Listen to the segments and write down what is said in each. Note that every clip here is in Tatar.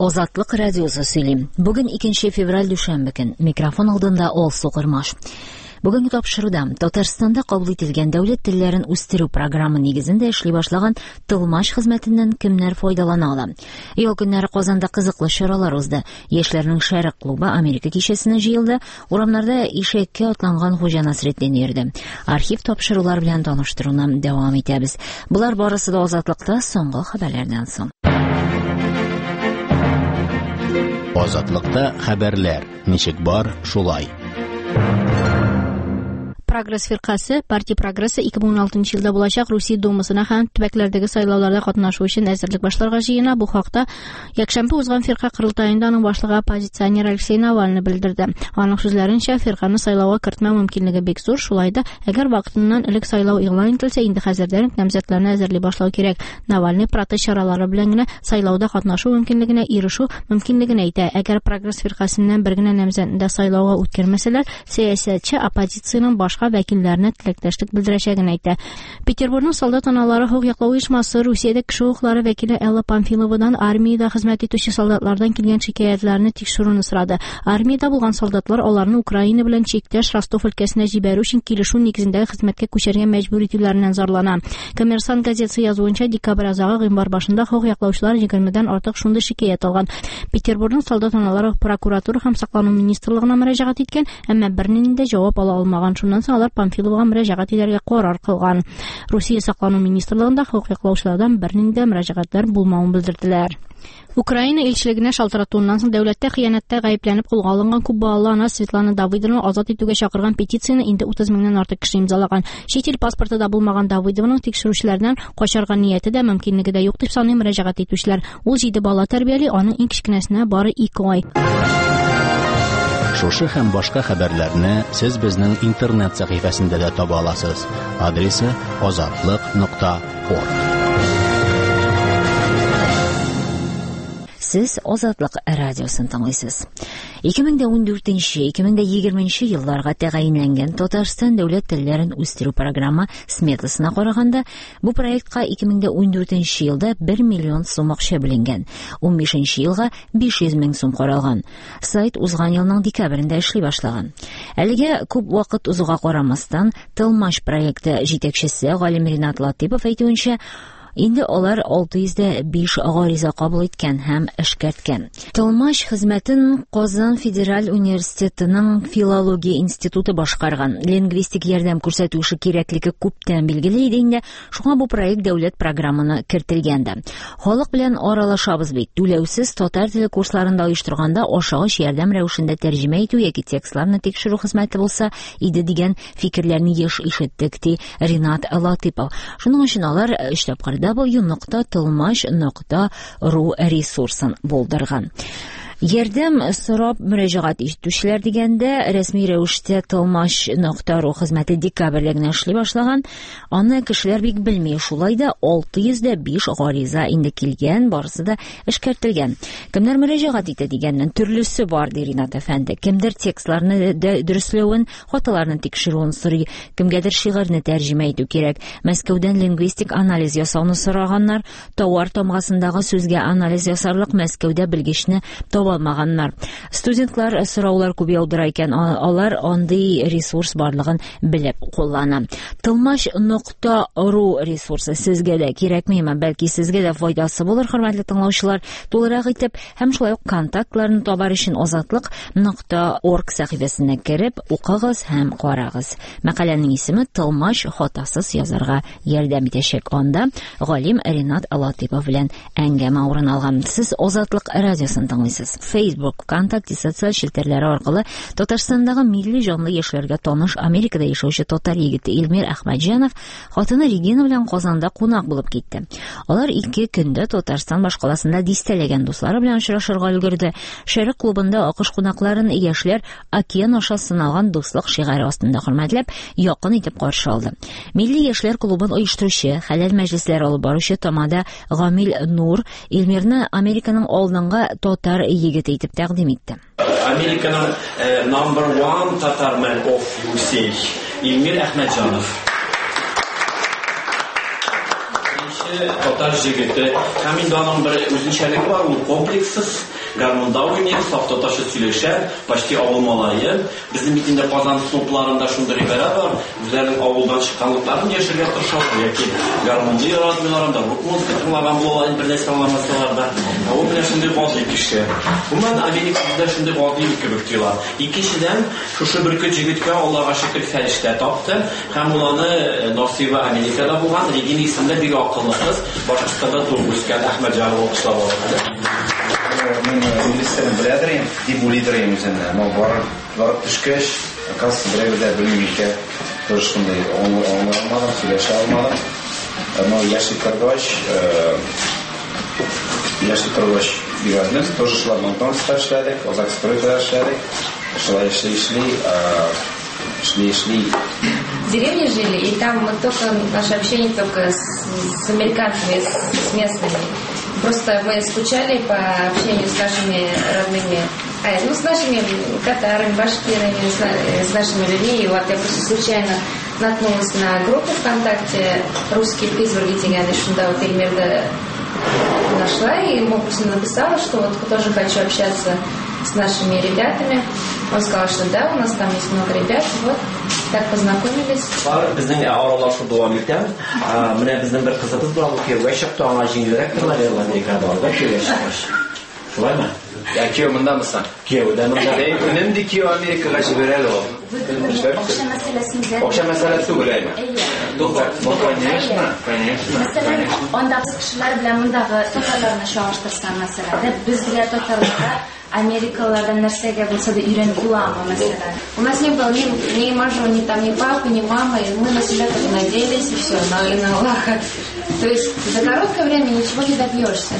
Азатлык радиосы сөйлим. Бүген 2 февраль дүшәмбе көн. Микрофон алдында Алсу Кырмаш. Бүгенге тапшыруда Татарстанда кабул ителгән дәүләт телләрен үстерү программы нигезендә эшли башлаган Тылмаш хезмәтеннән кемнәр файдалана ала? Ел көннәре Казанда кызыклы чаралар узды. Яшьләрнең шәрык клубы Америка кичәсенә җыелды. Урамнарда ишәккә атланган Хуҗа Насретдин йөрде. Архив тапшырулар белән таныштыруны дәвам итәбез. Булар барысы да Азатлыкта соңгы хәбәрләрдән соң. Азатлыкта хәбәрләр. Ничек бар, шулай. Прогресс фиркасы партия прогрессы 2016 елда булачак Русия Думасына һәм төбәкләрдәге сайлауларда катнашу өчен әзерлек башларга җыена. Бу хакта якшәмбе узган фирка кырылтаенда аның башлыгы оппозиционер Алексей Навальный белдерде. Аның сүзләренчә, фирканы сайлауга кертмәү мөмкинлеге бик зур. Шулай да, әгәр вакытыннан элек сайлау игълан ителсә, инде хәзердән үк намзәтләрне әзерли башлау кирәк. Навальный протест чаралары белән генә сайлауда катнашу мөмкинлегенә ирешү мөмкинлеген әйтә. Әгәр прогресс фиркасыннан бер генә намзәтендә сайлауга үткәрмәсәләр, сәясәтче оппозициянең башка вәкилләренә теләктәшлек белдерәчәген әйтә. Петербургның солдат аналары хокук яклау оешмасы Русиядә кеше хукуклары вәкиле Элла Памфиловадан армиядә хезмәт итүче солдатлардан килгән шикаятьләрне тикшерүне сорады. Армиядә булган солдатлар аларны Украина белән чиктәш Ростов өлкәсенә җибәрү өчен килешү нигезендә хезмәткә күчәргә мәҗбүр итүләреннән зарлана. Коммерсант газетасы язуынча, декабрь азагы гыйнвар башында хокук яклаучылар 20дән артык шундый шикаят алган. Петербургның солдат аналары прокуратура һәм саклану министрлыгына мөрәҗәгать иткән, әмма бернинди дә җавап ала алмаган. Шуннан соң алар Памфиловага мөрәҗәгать итәргә карар кылган. Русия саклану министрлыгында хокук яклаучылардан бернинди мөрәҗәгатьләр булмавын белдерделәр. Украина илчелегенә шалтыратуыннан соң дәүләттә хыянәттә гаепләнеп кулга алынган күп балалы ана Светлана Давыдованы азат итүгә чакырган петицияне инде 30 меңнән артык кеше имзалаган. Чит ил паспорты да булмаган Давыдованың тикшерүчеләрдән качарга нияте дә мөмкинлеге дә юк дип саный мөрәҗәгать итүчеләр. Ул 7 бала тәрбияли, аның иң кечкенәсенә бары 2 ай. Шушы һәм башка хәбәрләрне сез безнең интернет сәхифәсендә дә таба аласыз. Адресы azatlyk.org. Сез Азатлык радиосын тыңлыйсыз. 2014-2020 елларга тәгаенләнгән Татарстан дәүләт телләрен үстерү программы сметасына караганда, бу проектка 2014 елда 1 миллион сум акча бүленгән. 15 елга 500 мең сум каралган. Сайт узган елның декабрендә эшли башлаган. Әлегә күп вакыт узуга карамастан, Тылмаш проекты җитәкчесе Галим Ринат Латипов әйтүенчә, инде алар 605 гариза кабул иткән һәм эшкәрткән. Тылмаш хезмәтен Казан Федераль университетының филология институты башкарган. Лингвистик ярдәм күрсәтү эше кирәклеге күптән билгеле иде инде. Шуңа бу проект дәүләт программаны кертелгәндә. Халык белән аралашабыз бит. Түләүсез татар теле курсларында оештырганда ашыгыч ярдәм рәвешендә тәрҗемә итү яки текстларны тикшерү хезмәте булса иде дигән фикерләрне еш ишеттек ди Ринат Латипов. Шуның өчен алар www.tilmash.ru ресурсын булдырган. Ярдәм сорап мөрәҗәгать итүчеләр дигәндә, рәсми рәвештә Tilmash.ru хезмәте декабрьдә генә эшли башлаган. Аны кешеләр бик белми. Шулай да 605 гариза инде килгән, барысы да эшкәртелгән. Кемнәр мөрәҗәгать итә дигәннән төрлесе бар, ди Ринат әфәнде. Кемдер текстларны дөрестләвен, хаталарны тикшерүен сорый, кемгәдер шигырьне тәрҗемә итү кирәк. Мәскәүдән лингвистик анализ ясауны сораганнар, товар тамгасындагы сүзгә анализ ясарлык Мәскәүдә белгечне алмаганнар. Студентлар сораулар күп яудыра икән, алар андый ресурс барлыгын белеп куллана. Tilmash.ru ресурсы сезгә дә кирәкмиме? Бәлки сезгә дә файдасы булыр, хөрмәтле тыңлаучылар. Тулырак итеп һәм шулай ук контактларны табар өчен azatlyk.org сәхифәсенә кереп укыгыз һәм карагыз. Мәкаләнең исеме Tilmash хатасыз язарга ярдәм итәчәк. Анда Галим Ринат Латипов белән әңгәмә урын алган. Сез Азатлык радиосын тыңлыйсыз. Facebook, ВКонтакте социаль челтәрләре аркылы Татарстандагы милли җанлы яшьләргә таныш Америкада яшәүче татар егете Илмир Әхмәтҗанов хатыны Регина белән Казанда кунак булып китте. Алар 2 көндә Татарстан башкаласында дистәләгән дуслары белән очрашырга өлгерде. Шәрык клубында акыш кунакларын яшьләр океан аша сыналган дуслык шигәре астында хөрмәтләп, якын итеп каршы алды. Милли яшьләр клубын оештыручы, хәләл мәҗлесләр алып баручы Тамада Гамил Нур Илмирне Американың алдынгы татар егете итеп тәкъдим итте. Американың number 1 татар man of USA Илмир Әхмәтҗанов. татар җегете. Һәм инде аның бер үзенчәлеге бар, ул комплекссыз. Гармонда уйный, сафта ташы сөйләшә, почти авыл малае. Безнең бит инде Казан снопларында шундый гыйбара бар. Үзләренең авылдан чыкканлыкларын яшәргә тырышалар, яки гармонда яратмыйлар, анда рук музыка тыңлаган булалар, бер нәрсә аңламасалар да. Ул белән шундый гади кеше. Буннан Америкада шундый гади кебек тоела. Икенчедән, шушы бөркет җегеткә Аллага шөкер фәрештә тапты, һәм ул аны Насыйба Америкада булган, Регина исемле бик акыллы кыз, Башкортстанда туып үскән Әхмәт Җанов укышлап алды. Мен инглизстен беләдерим, дип уйлыйдырым үземне. Но барып төшкәч, оказывается, берәүдә белмим икән. Тоже шундый аңламадым, сөйләшә алмадым. Но яши торгач бирәдем, тоже шулар монтажда эшләдек, Озакстройда эшләдек. Шли. В деревне жили, и там мы только, наше общение только с американцами, с местными. Просто мы скучали по общению с нашими родными, с нашими татарами, башкирами, с нашими людьми. И вот я просто случайно наткнулась на группу ВКонтакте «Русский Питтсбург», шунда вот Эльмирда нашла, и ему просто написала, что вот тоже хочу общаться с нашими ребятами. Он сказал, что да, у нас там есть много ребят, вот, так познакомились. Безнең аралашу дәвам итә. Менә безнең бер кызыбыз бар, ул кияүгә чыкты, аңа җиңелрәк булыр, Америкада барып кияүгә чыккач. Шулаймы? Я кияү мондамысан? Кияүдә монда. Үнем ди кияү Америкага җибәрәле ул. Акча мәсьәләсе түгелме? Mesela ondaki kişiler bile bundaki tokarlarını çağıştırsan mesela bizler tokarlara Amerikalılardan нәрсәгә булса да өйрәнеп буламы mesela. У нас не было ни мажора, ни папы, ни мамы, и мы на себя так надеялись, и все, на Аллаха. То есть за короткое время ничего не добьешься.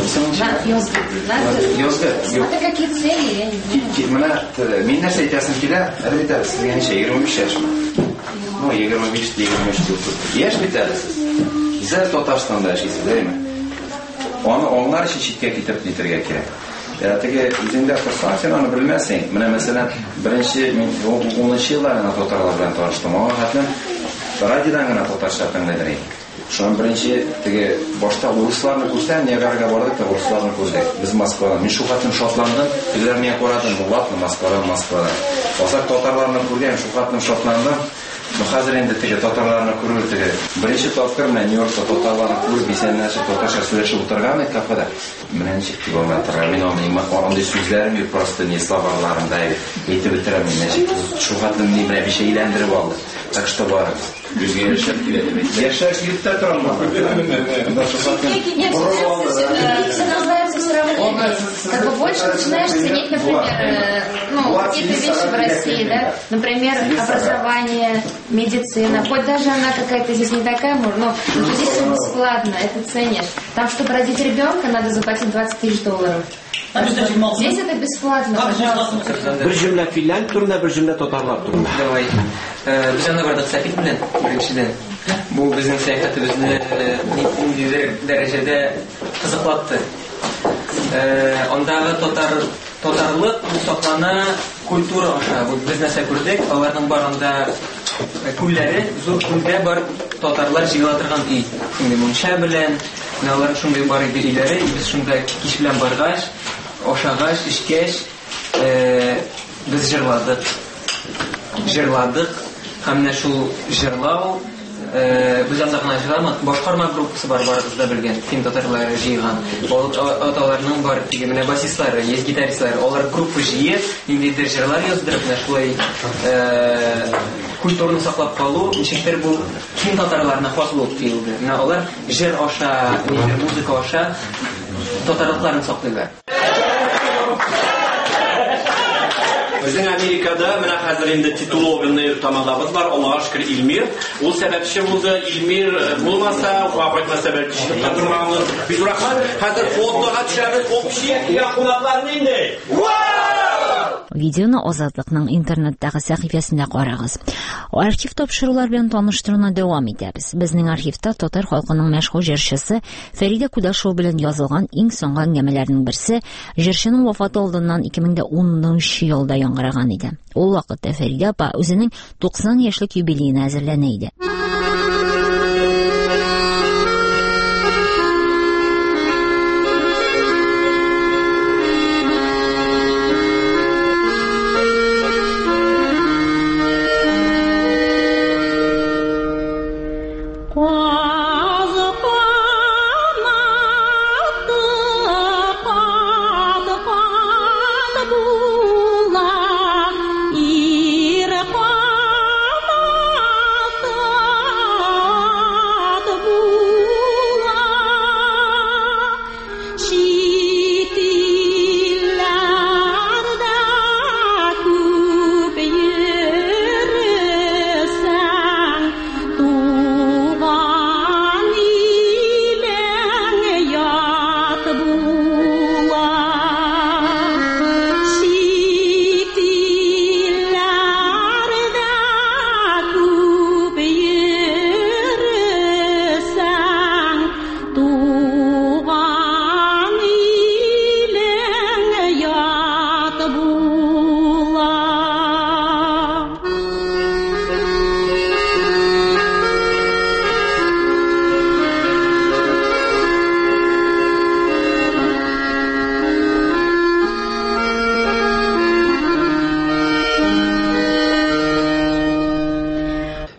Смотри, какие цели, я не знаю. Мин нәрсә әйтәсем килә, әлбәттә, сезгә ничә 25 яшьме? Ну, 25 яшь бит әле сез. Сез Татарстанда яшисез, әйме? Onlar için читкә китеп китәргә кирәк. Теге үзеңдә торсаң, сен аны белмәсең. Менә мәсәлән, беренче мин 10 елларда татарлар белән таныштым. Аңа хәтлем радиодан гына татарча тыңлыйдыр. Шуның беренче теге башта урысларны күрсәм, Ниагарага бардык та урысларны күрдек. Без Москвадан. Мин шу хәтлем шатландым. Тегеләр миңа карадым, булатны Москвадан. Озак татарларны күргән, шу хәтлем шатландым. Но хәзер инде теге татарларны күрү теге беренче тапкыр менә Нью-Йоркта татарларны күрүп, бисәннәрчә татарча сөйләшеп утырган иде кафеда. Менә ничек километр, мин аны сүзләрем юк, просто не словарларында әйтеп бетерәм ничек. Шу хәтлем ни белән бишә әйләндереп алды. Так что бар. Үзгә яшәп килә. Яшәш китә торам. Как бы больше начинаешь ценить, например, какие-то вещи в России, да, например, образование, медицина, хоть даже она какая-то здесь не такая, но здесь все бесплатно, это ценишь. Там, чтобы родить ребенка, надо заплатить $20,000. Здесь это бесплатно, пожалуйста. Бер җөмлә финлянд турында, бер җөмлә татарлар турында. Давай. Без аны бардык Сәпит белән беренчедән. Бу безнең сәяхәтебезне нинди дәрәҗәдә кызыклатты. Андагы татарлык саклана культура аша. Без нәрсә күрдек, аларның барында күлләре, зур күлдә бар татарлар җыела торган үй. Шундый мунча белән, алар шундый бар иде өйләре, без шунда кич белән баргач, ашагач, ишкәч, без җырладык. Һәм менә шул җырлау без анда гына җырламадык, башкарма группасы бар, барыбызда белгән, фин татарлары җыйган. Аталарның бар теге менә басистлары, есть гитаристлар, алар группа җыеп, ниндидер җырлар яздырып, менә шулай культураны саклап калу, ничектер бу фин татарларына хас булып тоелды. Менә алар җыр аша, музыка аша татарлыкларын саклыйлар. Безнең Америкада менә хәзер инде титулованный тамадабыз бар, Аллага шөкер, Илмир. Ул сәбәпче булды, Илмир булмаса, кайтмаса бәлки чыгып тормаган. Без рәхмәт, хәзер фотога төшәбез, общий кунакларны инде. Видеоны Азатлыкның интернеттагы сәхифәсендә карагыз. Архив тапшырулар белән таныштыруна дәвам итәбез. Безнең архивта татар халкының мәшһүр җырчысы Фәридә Кудашева белән язылган иң соңгы әңгәмәләрнең берсе җырчының вафаты алдыннан 2010 елда яңгыраган иде. Ул вакытта Фәридә апа үзенең 90 яшьлек юбилеена әзерләнә иде.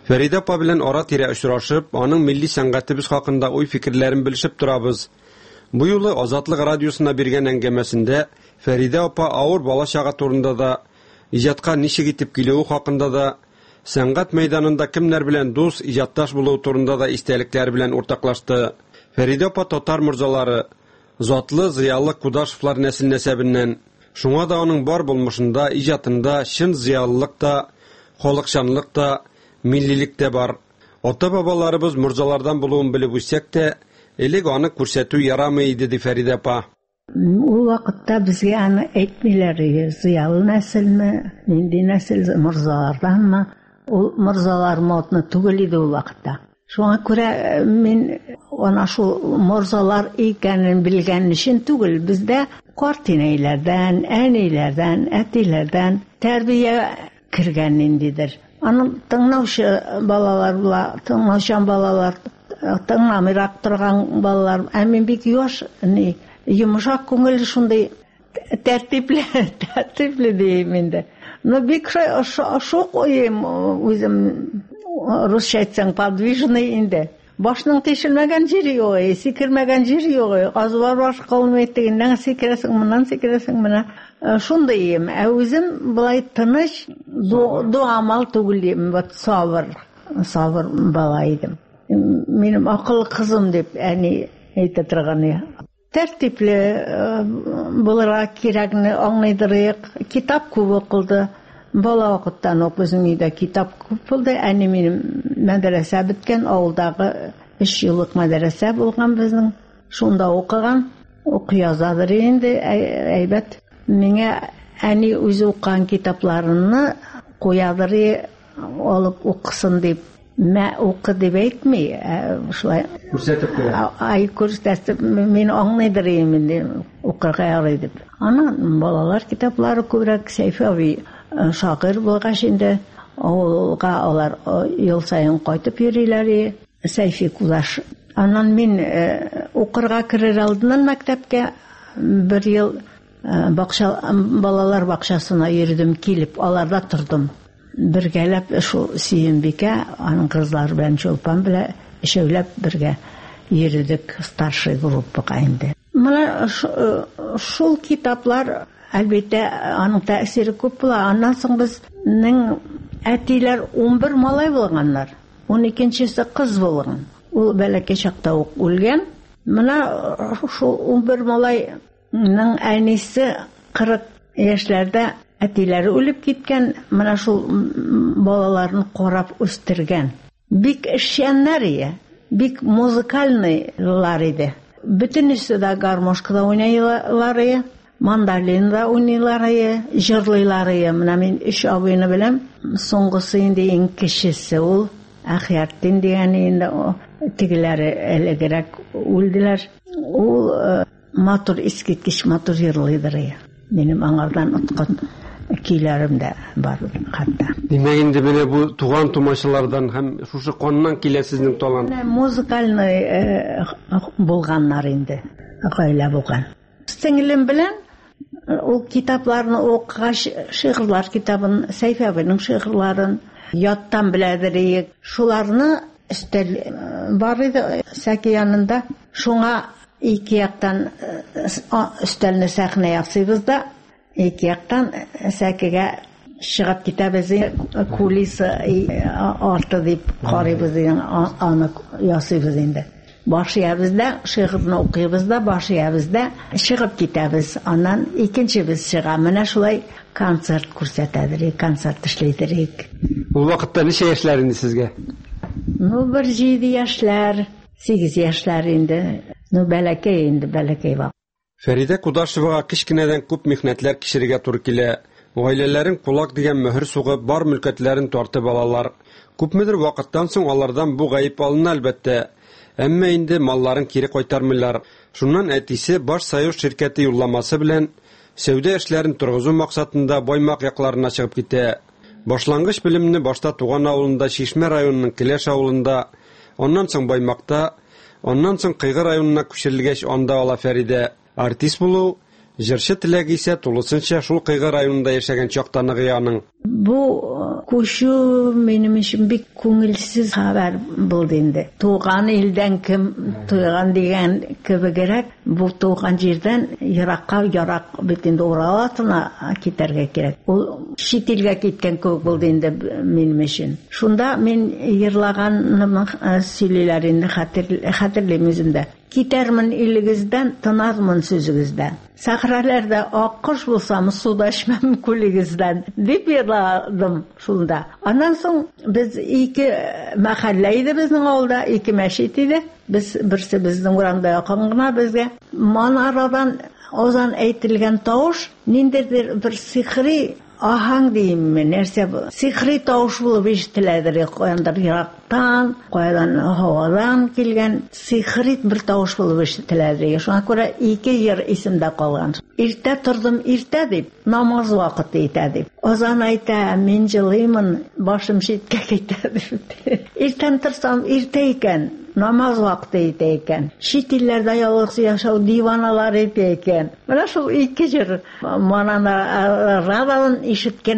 Фәридә апа белән ара-тирә очрашып, аның милли сәнгатебез хакында уй-фикерләрен белешеп торабыз. Бу юлы Азатлык радиосына биргән әңгәмәсендә Фәридә апа авыр бала-чага турында да, иҗатка ничек итеп килүе хакында да, сәнгать мәйданында кемнәр белән дус, иҗатташ булуы турында да истәлекләр белән уртаклашты. Фәридә апа татар морзалары, затлы, зыялы Кудашевлар нәсел-нәсәбеннән. Шуңа да аның бар булмышында, иҗатында чын зыялылык та, халыкчанлык та, миллилек тә бар. Ата-бабаларыбыз морзалардан булуын белеп үссәк тә, элек аны күрсәтү ярамый иде, ди Фәридә апа. Ул вакытта безгә аны әйтмиләр, зыялы нәселме, нинди нәсел, морзаларданмы? Ул морзалар модны түгел иде ул вакытта. Шуңа күрә мин ана шул морзалар икәнен белгән өчен түгел, бездә карт инәйләрдән, әниләрдән, әтиләрдән тәрбия кергән индидер. Аның тыңлаучы балалар була, тыңлаучан балалар, тыңламыйрак торган балалар, ә мин бик яш, йомшак күңел шундый тәртипле дiyeyim инде. Но бик шок уем үзем русча әйтсәң подвижный инде. Башның тишелмәгән җире юк, сикермәгән җире юк. Азбар баш кылмый дигәннән сикерәсең, моннан сикерәсең менә. Шундый ем. Ә үзем булай тыныч, дуамал түгел, вот сабыр бала идем. Минем акыллы кызым дип әни әйтә торган. Тәртипле булырга кирәкне аңлыйдырык. Китап күп укылды. Бала вакыттан ук безнең өйдә китап күп булды. Әни минем мәдрәсә биткән, авылдагы 3 еллык мәдрәсә булган безнең. Шунда укыган, укый язадыр инде, әйбәт. Миңа әни үзе укыган китапларны куядыр, алып укысын дип, мә укы дип әйтми, шулай Күрсәтеп куя. Ай күрсәтеп, мин аңлыйдыр инде, укырга ярый дип. Аны балалар китаплары күбрәк Сәйфәви шагыйрь булгач инде авылга алар ел сайын кайтып йөриләр. Сәйфи Кудаш. Аннан мин укырга керер алдыннан мәктәпкә 1 ел балалар бакчасына йөрдем, килеп аларда тордым. Бергәләп шул Сөембикә, аның кызлары белән Чулпан белән ишәүләп бергә йөрдек старший группага инде. Менә шул китаплар әлбәттә аның тәэсире күп була. Аннан соң безнең әтиләр 11 малай булганнар. 12-нчесе кыз булган. Ул бәләкәй чакта ук үлгән. Менә шул 11 малайның әнисе 40 яшьләрдә әтиләре үлеп киткән. Менә шул балаларны карап үстергән. Бик эшчәннәр иде, бик музыкальныйлар иде. Бөтенесе дә гармошкада уйныйлар иде. Мандолинда уйныйлар иде, җырлыйлар иде. Менә мин 3 абыйны беләм. Соңгысы инде иң кечесе ул Әхиятдин дигән инде тегеләре элегрәк үлделәр. Ул матур искиткеч матур җырлыйдыр иде. Минем аңардан откан көйләрем дә бар хәтта. Димәк инде менә бу туган тумачылардан һәм шушы каннан килә сезнең талант. Музыкальный булганнар инде, гаилә булган. Сеңлем белән ул китапларны укыгач, шигырьләр китабын, Сәйфәвинең шигырьләрен яттан беләдер. Шуларны өстәл бар иде Сәки янында. Шуңа ике яктан өстәлне сәхнә ясыйбыз да, ике яктан Сәкегә чыгып китәбез, кулисы арты дип карыйбыз, аны ясыйбыз инде. Башыябыз да, шигырьне укыйбыз да, башыябыз да, чыгып китәбез. Аннан икенчебез чыга. Менә шулай концерт күрсәтәдер, концерт эшләйдер. Ул вакытта ничә яшьләр инде сезгә? 7 яшьләр, 8 яшьләр инде. Бәләкәй инде, бәләкәй вак. Фәридә Кудашевага кичкенәдән күп михнәтләр кичерергә туры килә. Гаиләләрен кулак дигән мөһер сугып, бар мөлкәтләрен тартып алалар. Күпмедер вакыттан соң алардан бу гаип алына әлбәттә. Әмма инде малларын кире кайтармыйлар. Шуннан әтисе Баш Союз ширкәте юлламасы белән сәүдә эшләрен торгызу максатында Баймак якларына чыгып китә. Башлангыч белемне башта туган авылында, Шишмә районының Келәш авылында, аннан соң Баймакта, аннан соң Кыйгы районына күчерелгәч анда ала Фәридә. Артист булу Җырчы теләге исә тулысынча шул Кыйгы районында яшәгән чакта ныгый аның. Бу күчү минем өчен бик күңелсез хәбәр булды инде. Туган илдән кем туйган дигән кебегрәк, бу туган җирдән ярак бит инде Уралатына китәргә кирәк. Ул чит илгә киткән кебек булды инде минем өчен. Шунда мин йырлаганны сөйлиләр инде хәтерлим үземдә. Китәрмен илегездән, тынармын сүзегездән. Сахраларда аккош булсам, суда эчмәм күлегездән. Дип йырладым шунда. Аннан соң без ике мәхәллә иде безнең авылда, ике мәчет иде. Без берсе безнең урамда якын гына безгә. Манарадан озан әйтелгән тавыш ниндидер бер сихри аһаң димме, нәрсә бу? Сихри тавыш булып ишетеләдер, каяндыр ерактан, каядан һавадан килгән сихри бер тавыш булып ишетеләдер. Шуңа күрә ике йыр исемдә калган. Иртә тордым, иртә дип, намаз вакыты итә дип. Озан әйтә, мин җылыймын, башым читкә китә дип. Иртән торсам, иртә икән. Намаз вакыты итә икән. Чит илләрдә ялгыз яшәү диваналар итә икән. Менә шул ике җыр радан ишеткән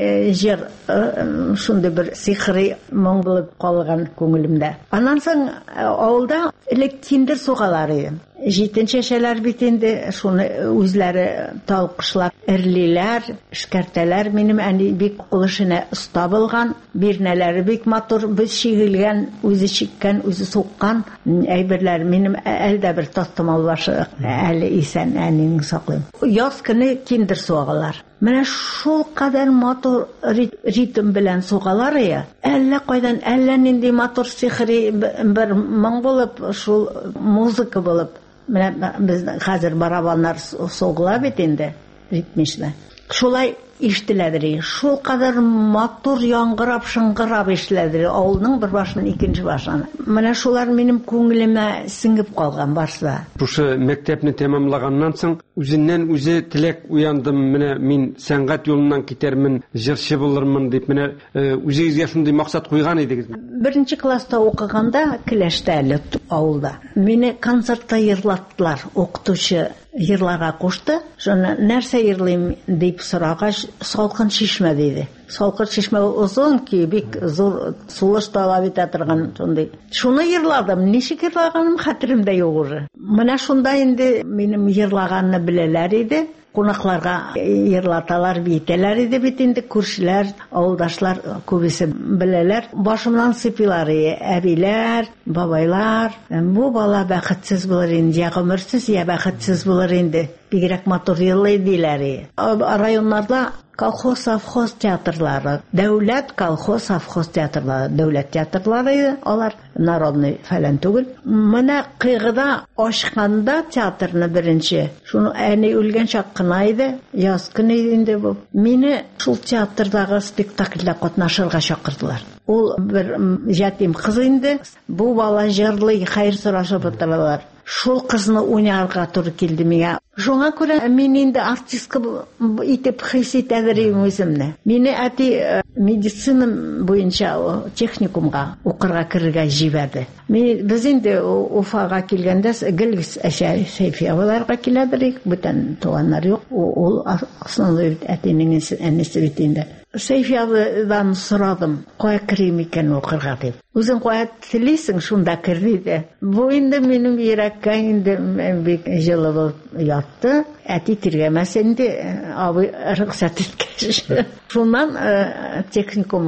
җыр шундый бер сихри моң булып калган күңелемдә. Аннан соң авылда элек киндер сугалар иде. 7нче шәләр бит инде шуны үзләре талкышлап эрлиләр, эшкәртәләр. Минем әни бик кулышына оста булган, бирнәләре бик матур, без чигелгән, үзе чиккән, үзе суккан әйберләр. Минем әлдә бер тастымал башы әле исән әнинең саклыйм. Яз көне киндер сугалар. Менә шул кадәр матур ритм белән сугалар я. Әллә кайдан, әллә нинди матур сихри бер моң булып, шул музыка булып. Менә безнең хәзер барабаннар сугыла бит инде ритмична. Шулай ишетеләдер. Шул кадәр матур яңгырап, шыңгырап ишетеләдер. Авылның бер башыннан икенче башына. Менә шулар минем күңелемә сиңеп калган барса. Шушы мәктәпне тәмамлаганнан соң үзеннән үзе теләк уяндым. Менә мин сәнгать юлыннан китәрмен, җырчы булырмын дип менә үзегезгә шундый максат куйган идегез. 1нче класста укыганда Келәштә әле авылда. Мине концертта йырлаттылар. Укытучы йырларга кушты. Шуны нәрсә йырлыйм дип сорагач, салкын чишмә диде. Салкын чишмә узын ки бик зур сулыш талап итә торган шундый. Шуны йырладым. Ничек йырлаганым хәтеремдә юк уже. Менә шунда инде минем йырлаганны беләләр иде. Кунакларга йырлаталар, битәләр иде бит инде күршеләр, авылдашлар күбесе беләләр. Башымнан сыпилар, әбиләр, бабайлар. Бу бала бәхетсез булыр инде, я гомерсез, я бәхетсез булыр инде. Бигрәк матур йырлый диләр. Районнарда колхоз, совхоз театрлары, дәүләт колхоз, совхоз театрлары, дәүләт театрлары, алар народный фәлән түгел. Менә Кыйгыда ачканда театрны беренче, шуны әни үлгән чак кына иде, яз көне инде бу. Мине шул театрдагы спектакльдә катнашырга чакырдылар. Ул бер ятим кыз инде, бу бала җырлый, хәер сорашып утыралар. Шул кызны уйнарга туры килде миңа. Шуңа күрә мин инде артистка итеп хис итәдерим үземне. Мине әти медицина буенча техникумга укырга керергә җибәрде. Без инде Уфага килгәндә Гөлгис Шәйфиеваларга киләдерик, бүтән туганнар юк. Ул основной әтинең әнисе бит инде. Шәйфиевадан сорадым, кая керим икән укырга дип. Үзең кая телисең, шунда кер диде. Бу инде минем йөрәккә инде бик җылы булып ятты. Әти тиргәмәс инде, абый рөхсәт иткәч. Шуннан техникум,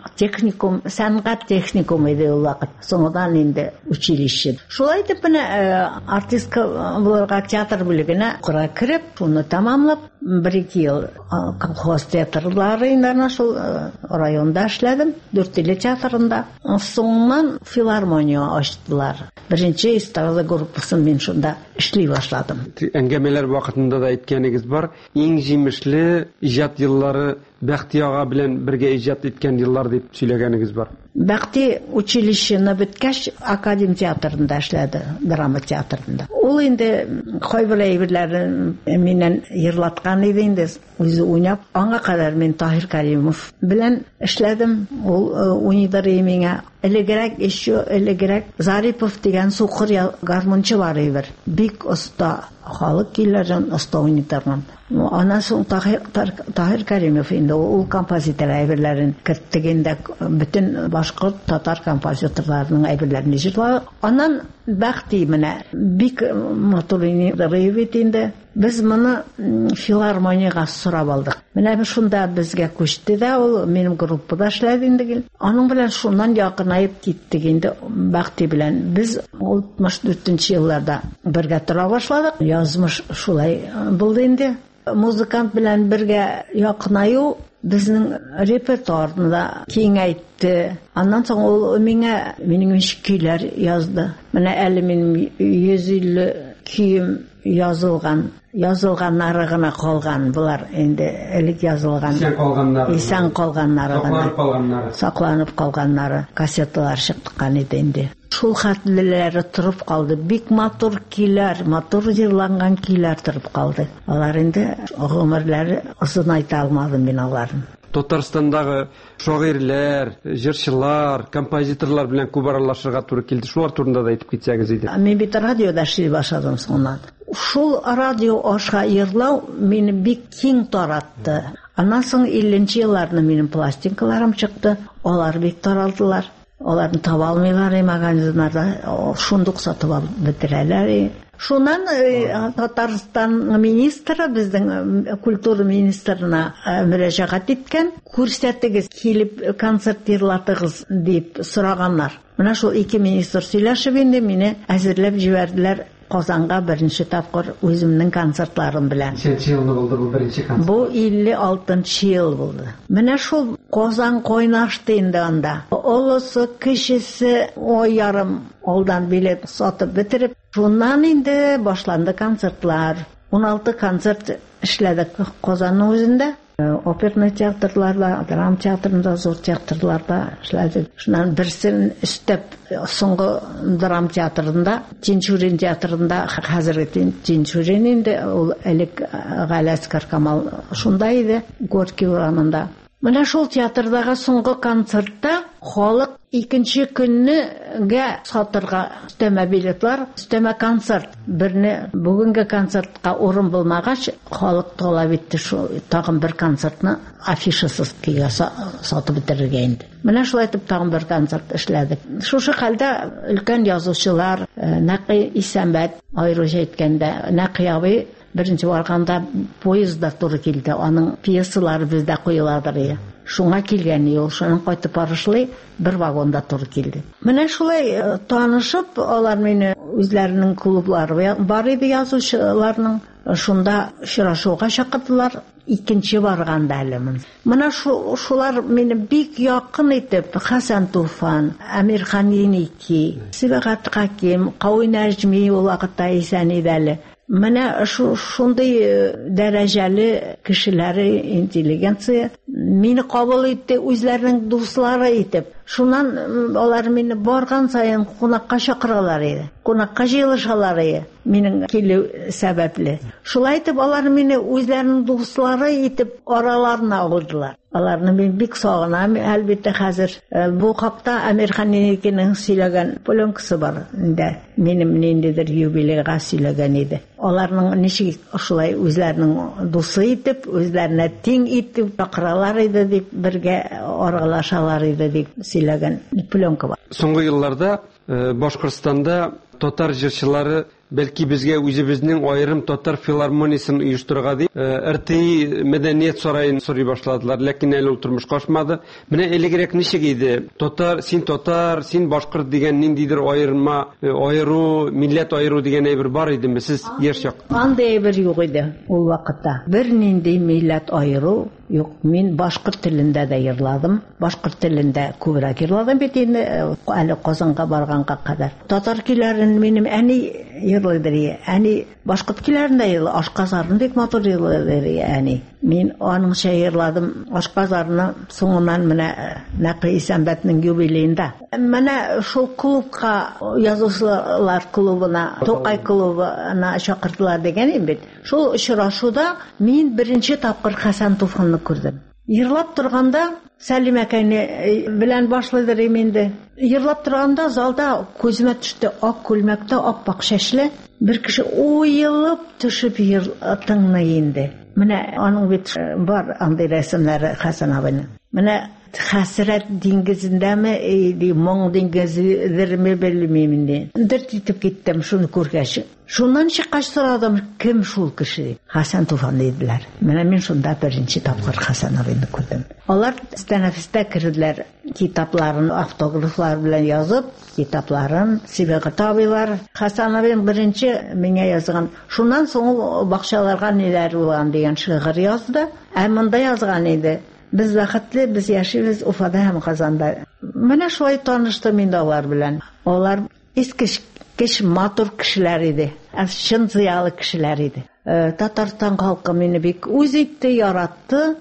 сәнгать техникум иде ул вакыт. Соңдан инде училище. Шулай дип артистка булырга театр бүлегенә укырга кереп, шуны тамамлап, 1-2 ел колхоз театрлары инде шул районда эшләдем, 4 театрында. Соңыннан филармония ачтылар. Беренче эстрада группасын мин шунда эшли башладым. Әңгәмәләр вакытында да әйткәнегез бар. Иң җимешле иҗат еллары Бәхти ага белән бергә иҗат иткән еллар дип сөйләгәнегез бар. Бәхти училищены беткәч академ театрында эшләде, драма театрында. Ул инде кайбер әйберләрен миннән йырлаткан иде инде, үзе уйнап. Аңа кадәр мин Таһир Кәримов белән эшләдем. Ул уйныйдыр миңа. Элегрәк Зарипов дигән сукыр гармунчы бар иде. Бик оста халык килерен остовни торган. Анан соң Таһир Кәримов инде ул композитор әйберләрен кертегендә бөтен башкорт татар композиторларының әйберләрен җырлады. Анан бәхти менә бик матур инде. Без моны филармониягә сорап алдык. Менә шунда безгә күчте дә ул минем группада эшләде инде. Аның белән шуннан якынайып киттек инде бәхти белән. Без 64нче елларда бергә тора башладык. Язмыш шулай булды инде. Музыкант белән бергә якынаю безнең репертуарны да киңәйтте. Аннан соң ул минем көйләр язды. Менә әле минем 150 көем язылганнары гына калган булар инде элек язылган исән калганнары гына сакланып калганнары кассеталар чыккан иде инде. Шул хәтлеләре торып калды. Бик матур көйләр, матур җырланган көйләр торып калды. Алар инде гомерләре озын айта алмадым мин аларны. Татарстандагы шагыйрьләр, җырчылар, композиторлар белән күп аралашырга туры килде. Шулар турында да әйтеп китсәгез иде. Мин бит радиода эшли башладым соңнан. Шул радио аша йырлау мине бик киң таратты. Аннан соң 50нче елларны минем пластинкаларым чыкты. Алар бик таралдылар. Аларны таба алмыйлар магазиннарда, шундук сатып алып бетерәләр. Шуннан Татарстан министры безнең культура министрына мөрәҗәгать иткән, күрсәтегез, килеп концерт йырлатыгыз дип сораганнар. Менә шул ике министр сөйләшеп инде мине әзерләп җибәрделәр Казанга беренче тапкыр үземнең концертларым белән. Ничә елны булды бу беренче концерт? Бу 56нчы ел булды. Менә шул Казан кайнашты инде анда. Олысы, кечесе, ой ярым алдан билет сатып бетереп, шуннан инде башланды концертлар. 16 концерт эшләдек Казанның үзендә. Оперный театрларда, драма театрында, зур театрларда эшләдек. Шуннан берсен өстәп соңгы драма театрында, Тинчурин театрында, хәзерге Тинчурин инде ул элек Галәскәр Камал шунда иде, Горький урамында. Менә шул театрдагы соңгы концертта халык икенче көннегә сатырга өстәмә билетлар, өстәмә концерт. Берне бүгенге концертка урын булмагач, халык талап итте шул тагын бер концертны афишасыз кигә сатып бетерергә инде. Менә шулай итеп тагын бер концерт эшләдек. Шушы хәлдә өлкән язучылар, Нәкый Исәнбәт аеруча әйткәндә, Нәкый абый беренче барганда поездда туры килде. Аның пьесалары бездә куйыладыр. Шуңа килгән ел, шуның кайтып барышлый бер вагонда туры килде. Менә шулай танышып, алар мине үзләренең клублары бар иде язучыларның. Шунда очрашуга чакырдылар. Икенче барганда әле. Менә шулар мине бик якын итеп, Хәсән Туфан, Әмирхан Еники, Сибагат Хаким, Кауи Нәҗми ул вакытта исән иде әле. Менә шундый дәрәҗәле кешеләре, интеллигенция мине кабул итте үзләренең дуслары итеп. Шуннан алар мине барган саен кунакка чакыралар иде. Кунакка җыелышалар иде. Минең килү сәбәпле. Шулай итеп алар мине үзләренең дуслары итеп араларына алдылар. Аларны мин бик сагынам. Әлбәттә хәзер бу хакта Әмирхан Еникинең сөйләгән пленкасы бар. Минем ниндидер юбилейга сөйләгән иде. Аларның ничек шулай үзләренең дусы итеп, үзләренә тиң итеп чакыралар иде дип, бергә аралашалар иде дип сөйләгән пленка бар. Соңгы елларда Башкортстанда татар җырчылары бәлки безгә үзебезнең аерым татар филармониясын оештырырга дип РТИ мәдәният сараен сорый башладылар, ләкин әле ул тормышка ашмады. Менә элегрәк ничек иде? Татар, син башкорт дигән ниндидер аеру, милләт аеру дигән әйбер бар идеме сез яшь як? Андай әйбер юк иде ул вакытта. Бер нинди милләт аеру юк. Мин башкорт телендә дә йырладым. Башкорт телендә күбрәк йырладым бит инде әле Казанга барганга кадәр. Татар көйләрен минем әни йырлыйдыр. Әни башкорт көйләрендә йырлый, Ашказарны бик матур йырлыйдыр әни. Мин аның йырладым Ашказарны соңыннан менә Нәкый Исәнбәтнең юбилейында. Менә шул клубка, язучылар клубына, Тукай клубына чакырдылар дигән бит. Шул очрашуда мин беренче тапкыр Хәсән Туфанны күрдем. Йырлап торганда Сәлимәкәне белән башлыйдыр инде. Йырлап торганда залда күземә төште ак күлмәктә аппак шәшле бер кеше уелып төшеп тыңлый инде. Менә аның бит бар андый рәсемнәре Хәсән абыйның. Менә хәсрәт диңгезендәме, моң диңгезедерме белмим инде. Дәрт итеп киттем шуны күргәч. Шуннан чыккач сорадым, кем шул кеше? Хәсән Туфан диделәр. Менә мин шунда беренче тапкыр Хәсән абыйны күрдем. Алар тәнәфестә керделәр, китапларын, автографлар белән язып, китапларын сибәгә табылар. Хәсән абыйның беренче миңа язган. Шуннан соң бакчаларга ниләр булган дигән шигырь язды. Ә монда язган иде. Без бәхетле, без яшибез Уфада һәм Казанда. Менә шулай таныштым инде алар белән. Алар искеш матур кешеләр иде. Чын зыялы кешеләр иде. Татарстан халкы мине бик үз итте, яратты.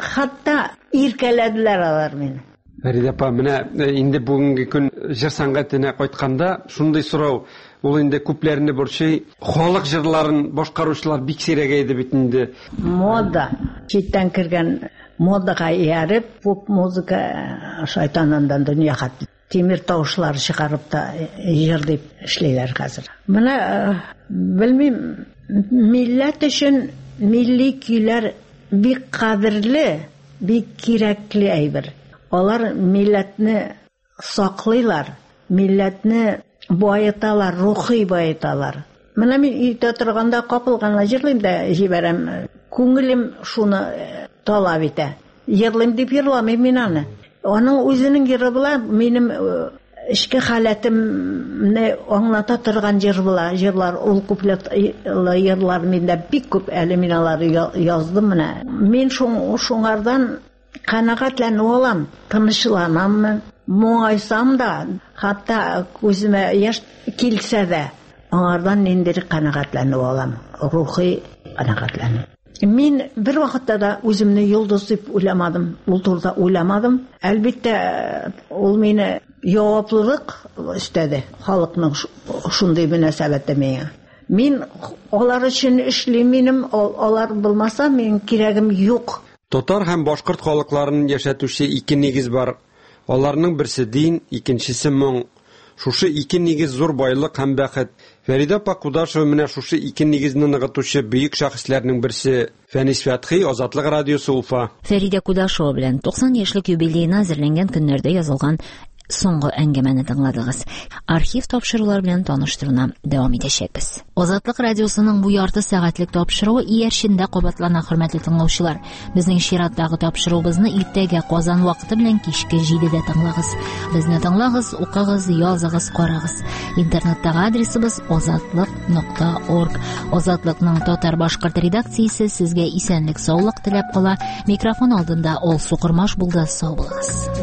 Хәтта иркәләделәр алар мине. Фәридә апа, менә инде бүгенге көн җыр сәнгатенә кайтканда, шундый сорау, ул инде күпләрне борчый, халык җырларын башкаручылар бик сирәгәйде бит инде. Мода, читтән кергән модага ияреп, поп музыка шайтаннан дөньяга тимир тавышлар чыгарып та җыр дип эшлиләр хәзер. Менә белмим, милләт өчен милли көйләр бик кадерле, бик кирәкле әйбер. Алар милләтне саклыйлар, милләтне баеталар, рухи баеталар. Менә мин өйдә торганда капылганда җырлыйм да җибәрәм. Күңелем шуны талап итә. Йырлыйм дип йырламыйм мин аны. Аның үзенең йыры була, минем эчке халәтемне аңлата торган җыр була. Җырлар, ул куплетлы йырлар миндә бик күп, әле мин аларны яздым менә. Мин шуңардан канәгатьләнеп алам, тынычланам, моңайсам да, хәтта күземә яшь килсә дә, аңардан ниндидер канәгатьләнеп алам, рухи канәгатьләнеп. Мин бер вакытта да үземне йолдыз дип уйламадым, ул турыда уйламадым. Әлбәттә, ул мине җаваплылык өстәде, халыкның шундый мөнәсәбәте миңа. Мин алар өчен эшлим, минем алар булмаса, минем кирәгем юк. Татар һәм башкорт халыкларын яшәтүче ике нигез бар. Аларның берсе дин, икенчесе моң. Шушы ике нигез зур байлык һәм бәхет. Фәридә апа Кудашева менә шушы ике нигезне ныгытучы бөек шәхесләрнең берсе. Фәнис Фәтхи, Азатлык радиосы, Уфа. Фәридә Кудашева белән 90 яшьлек юбилейына әзерләнгән көннәрдә язылган соңгы әңгәмәне тыңладыгыз. Архив тапшырулар белән таныштыруна дәвам итәчәкбез. Азатлык радиосының бу ярты сәгатьлек тапшыруы иярчендә кабатлана, хөрмәтле тыңлаучылар. Безнең чираттагы тапшыруыбызны иртәгә Казан вакыты белән кичке 7дә тыңлагыз. Безне тыңлагыз, укыгыз, языгыз, карагыз. Интернеттагы адресыбыз azatlyk.org. Азатлыкның татар-башкорт редакциясе сезгә исәнлек, саулык теләп кала. Микрофон алдында Ол Сукырмаш булды. Сау булыгыз.